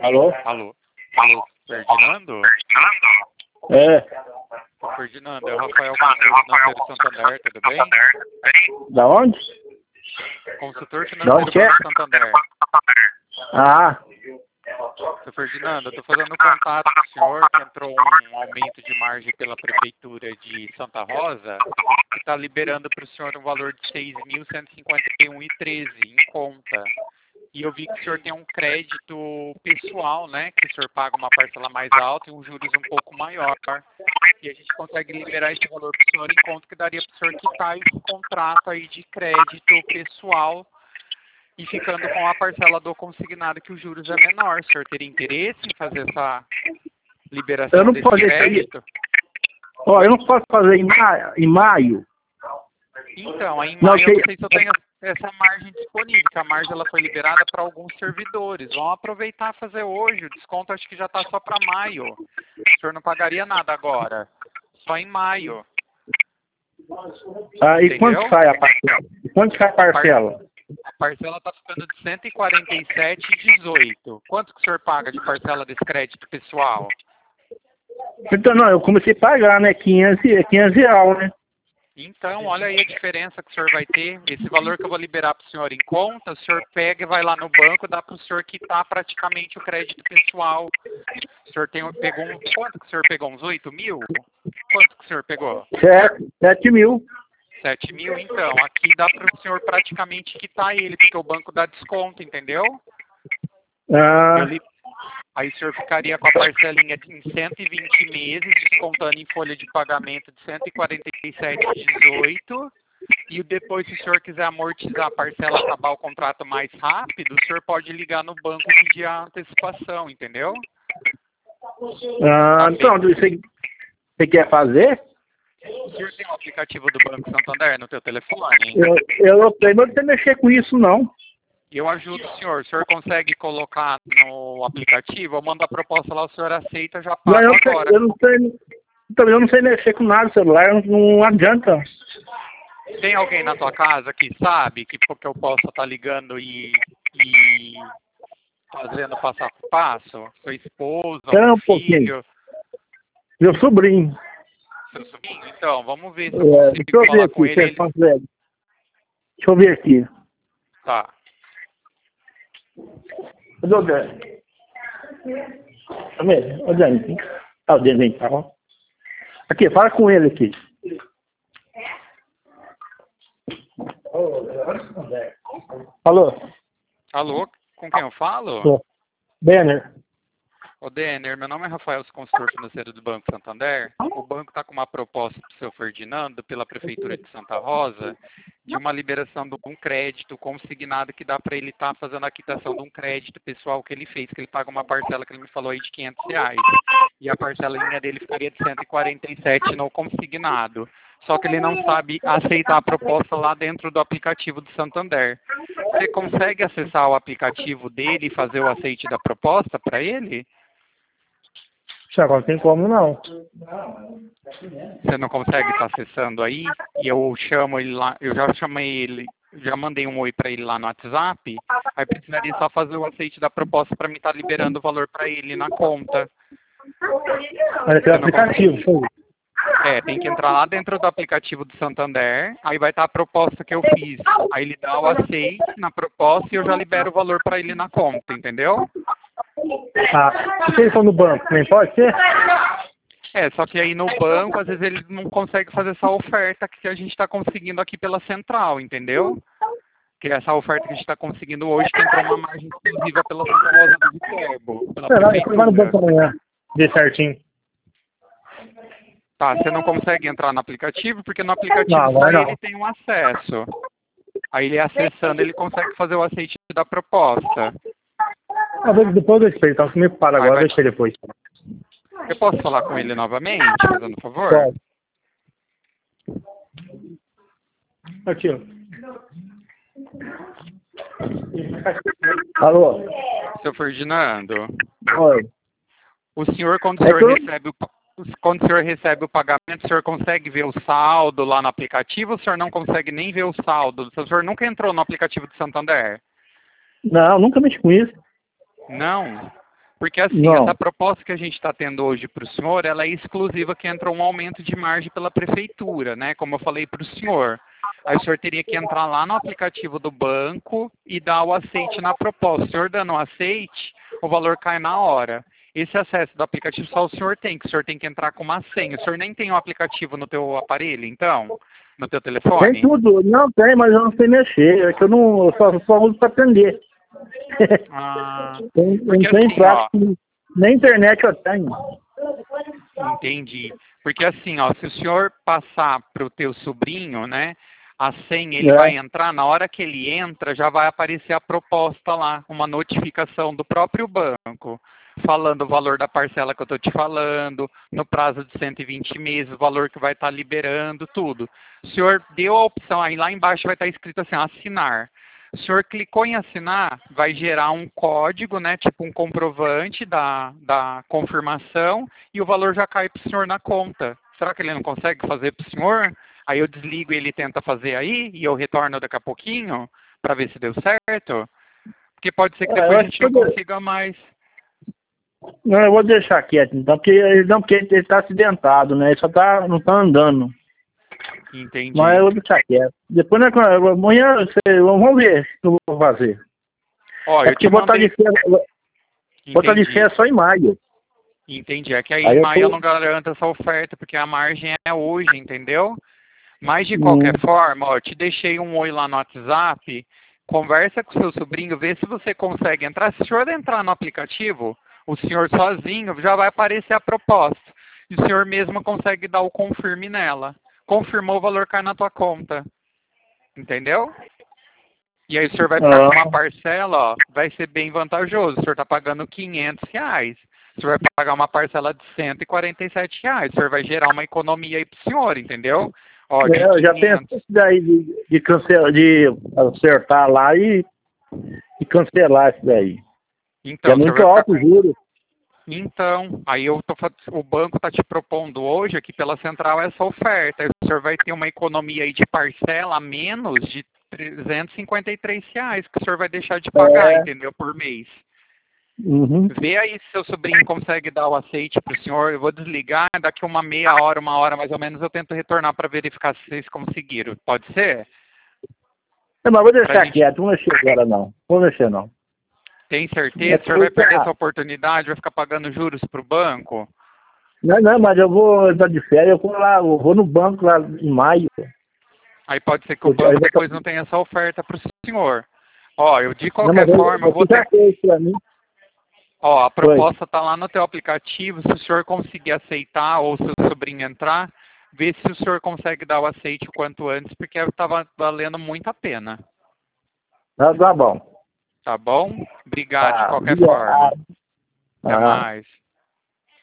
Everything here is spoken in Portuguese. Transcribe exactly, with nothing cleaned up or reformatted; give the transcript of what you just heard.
Alô? Alô? Alô, Ferdinando? É. Ô, Ferdinando, é o Rafael, consultor financeiro do Santander, tudo bem? Da onde? Consultor Da financeiro onde que é? do Santander. Ah, Seu Ferdinando, eu estou fazendo contato com o senhor que entrou um aumento de margem pela Prefeitura de Santa Rosa, que está liberando para o senhor um valor de seis mil cento e cinquenta e um reais e treze centavos em conta. E eu vi que o senhor tem um crédito pessoal, né? Que o senhor paga uma parcela mais alta e um juros um pouco maior. E a gente consegue liberar esse valor para o senhor em conta, que daria para o senhor quitar esse contrato aí de crédito pessoal e ficando com a parcela do consignado, que os juros é menor. O senhor teria interesse em fazer essa eu liberação não desse posso. crédito? Ó, eu não posso fazer em maio. Em maio. Então, aí em Não, maio eu tem- não sei se eu tenho essa margem disponível, que a margem ela foi liberada para alguns servidores. Vamos aproveitar e fazer hoje. O desconto acho que já está só para maio. O senhor não pagaria nada agora. Só em maio. Ah, e Entendeu? quanto sai a parcela? E quanto sai a parcela? A parcela está ficando de cento e quarenta e sete reais e dezoito centavos. Quanto que o senhor paga de parcela desse crédito pessoal? Então, não, eu comecei a pagar, né? quinhentos, e- quinhentos reais, né? Então, olha aí a diferença que o senhor vai ter. Esse valor que eu vou liberar para o senhor em conta, o senhor pega e vai lá no banco, dá para o senhor quitar praticamente o crédito pessoal. O senhor tem, pegou um, quanto que o senhor pegou? Uns oito mil? Quanto que o senhor pegou? Sete, sete mil. Sete mil? Então, aqui dá para o senhor praticamente quitar ele, porque o banco dá desconto, entendeu? Ah, Eu li- Aí o senhor ficaria com a parcelinha de- em cento e vinte meses, descontando em folha de pagamento de cento e quarenta e sete reais e dezoito centavos. E depois, se o senhor quiser amortizar a parcela, acabar o contrato mais rápido, o senhor pode ligar no banco e pedir a antecipação, entendeu? ah, Tá bem. então, você, você quer fazer? O senhor tem o aplicativo do Banco Santander no teu telefone? Eu, eu não sei, mas você mexer com isso, não. Eu ajudo o senhor. O senhor consegue colocar no aplicativo? Eu mando a proposta lá, o senhor aceita, eu já Mas pago eu, não sei- agora. eu não sei, também eu não sei mexer com nada no celular, não, não adianta. Tem alguém na tua casa que sabe que, que eu possa estar ligando e, e fazendo passo a passo? Sua esposa, Espera um um pouquinho. filho, Meu sobrinho. seu sobrinho? Então, vamos ver se eu É, deixa consigo eu ver falar aqui, com ele. você ele... consegue. Deixa eu ver aqui. Tá. Cadê o Dani? Cadê? Ô, Dani. Ah, o Dani tá ó. Aqui, fala com ele aqui. Alô? Alô, com quem eu falo? Tô. Banner. Ô, Denner, meu nome é Rafael, sou consultor financeiro do Banco Santander. O banco está com uma proposta para o seu Ferdinando, pela Prefeitura de Santa Rosa, de uma liberação de um crédito consignado que dá para ele estar fazendo a quitação de um crédito pessoal que ele fez, que ele paga uma parcela que ele me falou aí de quinhentos reais. E a parcelinha dele ficaria de cento e quarenta e sete no consignado. Só que ele não sabe aceitar a proposta lá dentro do aplicativo do Santander. Você consegue acessar o aplicativo dele e fazer o aceite da proposta para ele? Agora não tem como não. Você não consegue estar acessando aí? E eu chamo ele lá, eu já chamei ele, já mandei um oi para ele lá no WhatsApp, aí precisaria só fazer o aceite da proposta para mim estar liberando o valor para ele na conta. Olha, tem Você o não aplicativo. consegue? Deixa eu ver. É, tem que entrar lá dentro do aplicativo do Santander, aí vai estar a proposta que eu fiz. Aí ele dá o aceite na proposta e eu já libero o valor para ele na conta, entendeu? Ah, se ele for no banco, também pode ser? É, só que aí no banco, às vezes ele não consegue fazer essa oferta que a gente está conseguindo aqui pela central, entendeu? Que é essa oferta que a gente está conseguindo hoje, que entrou uma margem exclusiva pela Santa Rosa do Viterbo, pela Você vai, você vai no banco prefeitura. amanhã. Ver certinho. Tá, você não consegue entrar no aplicativo, porque no aplicativo Não, só agora não. ele tem um acesso. Aí ele acessando, ele consegue fazer o aceite da proposta. Ah, vou- depois eu explico, tá comigo para Aí agora, vai- deixa ele depois. Eu posso falar com ele novamente, fazendo um favor? Pode. Aqui, ó. Alô? Seu Ferdinando, Oi. o senhor, quando o É senhor que eu- recebe o, pa- quando o senhor recebe o pagamento, o senhor consegue ver o saldo lá no aplicativo ou o senhor não consegue nem ver o saldo? O senhor nunca entrou no aplicativo do Santander? Não, nunca mexi com isso. Não? Porque assim, Não. essa proposta que a gente está tendo hoje para o senhor, ela é exclusiva que entra um aumento de margem pela prefeitura, né? Como eu falei para o senhor. Aí o senhor teria que entrar lá no aplicativo do banco e dar o aceite na proposta. O senhor dando o aceite, o valor cai na hora. Esse acesso do aplicativo só o senhor tem, que o senhor tem que entrar com uma senha. O senhor nem tem o aplicativo no teu aparelho, então? No teu telefone? Tem tudo. Não tem, mas eu não sei mexer. É que eu não eu só, só uso para atender. Ah, Tem- porque não tem assim, ó, prática. Nem internet eu tenho. entendi. Porque assim, ó, se o senhor passar para o teu sobrinho, né, a senha, ele É. vai entrar, na hora que ele entra, já vai aparecer a proposta lá, uma notificação do próprio banco, falando o valor da parcela que eu estou te falando, no prazo de cento e vinte meses, o valor que vai estar liberando, tudo. O senhor deu a opção, aí lá embaixo vai estar escrito assim, assinar. O senhor clicou em assinar, vai gerar um código, né, tipo um comprovante da, da confirmação, e o valor já cai para o senhor na conta. Será que ele não consegue fazer para o senhor? Aí eu desligo e ele tenta fazer aí, e eu retorno daqui a pouquinho, para ver se deu certo? Porque pode ser que É, eu depois a acho gente que não eu- consiga mais. Não, eu vou deixar quieto, então, porque ele não porque ele está acidentado, né? Ele só tá, não está andando. Mas eu Entendi. vou deixar quieto. Depois, né, amanhã, você, vamos ver o que eu vou fazer. Ó, É eu porque te eu vou estar de mandei. férias, vou estar de Entendi. férias só em maio. Entendi. É que aí Aí em eu maio eu tô. não garanto essa oferta, porque a margem é hoje, entendeu? Mas de Hum, qualquer forma, ó, eu te deixei um oi lá no WhatsApp, conversa com seu sobrinho, vê se você consegue entrar. Se o senhor entrar no aplicativo, o senhor sozinho, já vai aparecer a proposta. E o senhor mesmo consegue dar o confirme nela. Confirmou, o valor cai na tua conta. Entendeu? E aí o senhor vai ficar com uma ah, parcela, ó, vai ser bem vantajoso. O senhor está pagando quinhentos reais. O senhor vai pagar uma parcela de cento e quarenta e sete reais. O senhor vai gerar uma economia aí para o senhor, entendeu? Ó, de é, eu já pensei quinhentos. isso daí de, de cancelar, de acertar lá e, e cancelar isso daí. Que é Então, o senhor muito vai ficar alto com... o juro. Então, aí eu tô, fa- o banco está te propondo hoje aqui pela central essa oferta. Aí o senhor vai ter uma economia aí de parcela a menos de trezentos e cinquenta e três reais que o senhor vai deixar de pagar, É. entendeu? Por mês. Uhum. Vê aí se seu sobrinho consegue dar o aceite para o senhor. Eu vou desligar, daqui uma meia hora, uma hora mais ou menos, eu tento retornar para verificar se vocês conseguiram. Pode ser? Não, mas vou Pra deixar gente... quieto, não vou mexer agora não. Vou mexer não. Tem É certeza? O senhor vai perder coisa. essa oportunidade? Vai ficar pagando juros para o banco? Não, não, mas eu vou estar de férias, eu vou lá, eu vou no banco lá em maio. Aí pode ser que o Eu, aí banco eu depois vou- não tenha essa oferta para o senhor. Ó, eu de não, mas qualquer eu, forma, eu vou você já ter... fez pra mim. Ó, a Foi. proposta está lá no teu aplicativo. Se o senhor conseguir aceitar ou seu sobrinho entrar, vê se o senhor consegue dar o aceite o quanto antes, porque estava valendo muito a pena. Tá, tá bom. Tá bom? Obrigado de Tá, qualquer forma. obrigado. Até Ah. mais.